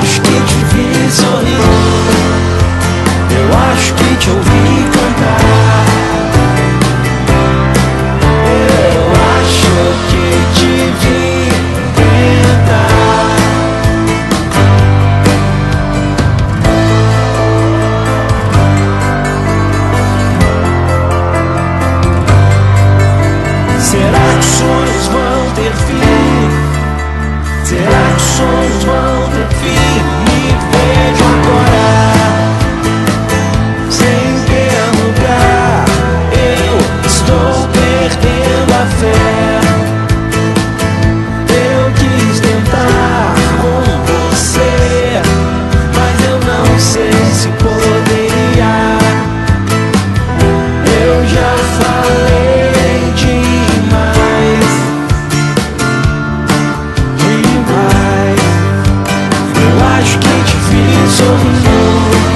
acho que te vi sorrindo, eu acho que te ouvi cantar, eu acho que te vi cantar. Será que os sonhos vão ter fim? Será que os sonhos vão ter fim? Me vejo agora sem ter lugar, eu estou perdendo a fé. Eu quis tentar com você, mas eu não sei se poderia. Eu já falei demais, demais. Eu acho que te vi sorrindo,